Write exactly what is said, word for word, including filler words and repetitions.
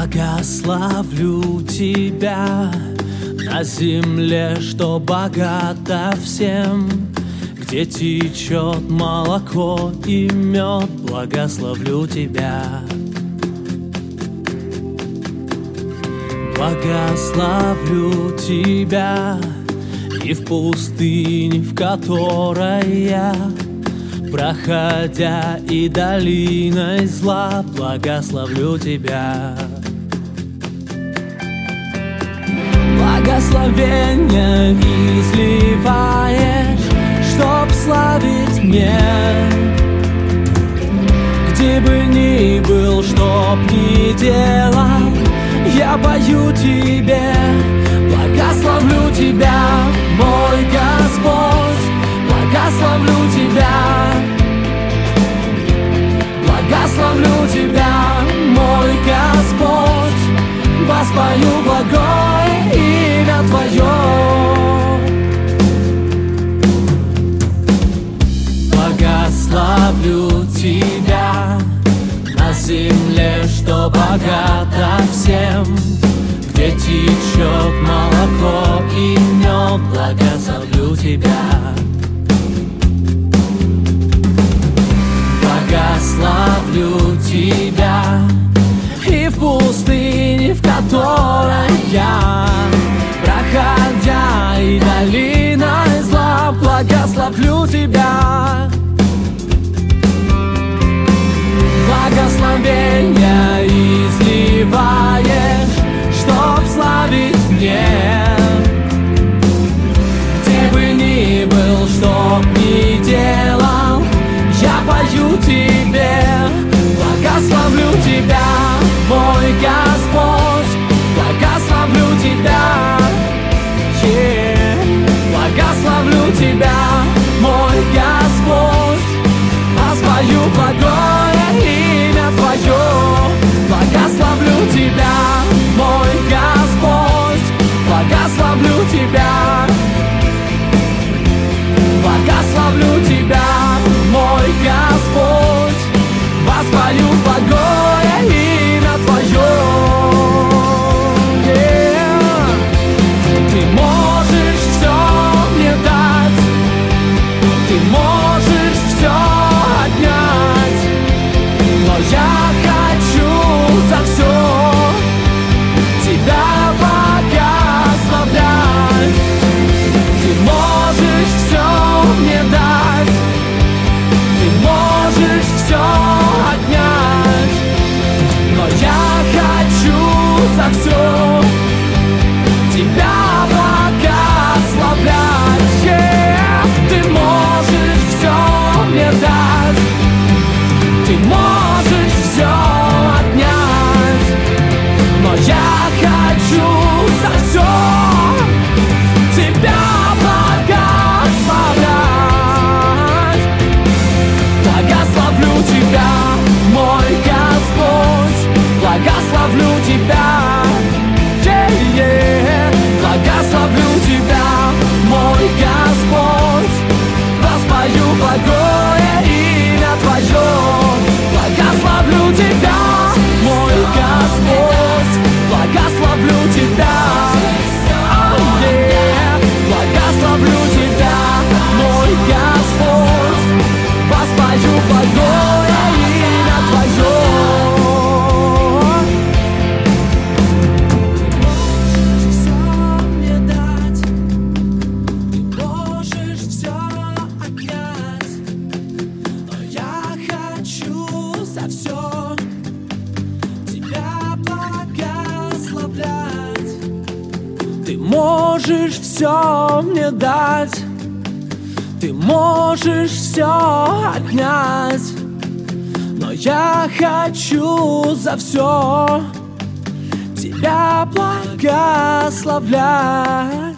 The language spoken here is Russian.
Благословлю тебя на земле, что богата всем, где течет молоко и мед. Благословлю тебя. Благословлю тебя и в пустыне, в которой я, проходя и долиной зла, благословлю тебя. Благословение изливаешь, чтоб славить мне. Где бы ни был, чтоб ни делал, я пою тебе. Благословлю тебя, мой Господь, благословлю тебя. Благословлю тебя, мой Господь, воспою благое имя Твое. Благословлю тебя на земле, что богата всем, где течет молоко и мед. Благословлю тебя. Благословлю тебя и в пустыне, в которой я, проходя и долиной зла, благословлю тебя. Благословения изливаешь, чтоб славить мне. Где бы ни был, чтоб ни делал, я пою тебе. Благословлю тебя, мой Господь, благословлю тебя. Yeah. Благословлю тебя, мой Господь, воспою благое имя Твое. Благословлю тебя, мой Господь, благословлю тебя. Благословлю тебя, мой Господь, воспою благое имя Твое. Yeah. Ты можешь все мне дать, ты можешь все отнять, но я хочу за все тебя благословлять. Ты можешь все мне дать, ты можешь все отнять, но я хочу за все тебя благословлять. Yeah. Ты можешь все мне дать, ты можешь все отнять, но я хочу за все тебя благословлять. Благословлю тебя, мой Господь, благословлю тебя. Yeah, yeah. Благословлю тебя, мой Господь, воспою благое имя Твое. Благословлю тебя, мой Господь, благословлю тебя. Oh, yeah. Благословлю тебя, мой Господь, воспою благое имя Твое. Ты можешь все мне дать, ты можешь все отнять, но я хочу за все тебя благословлять.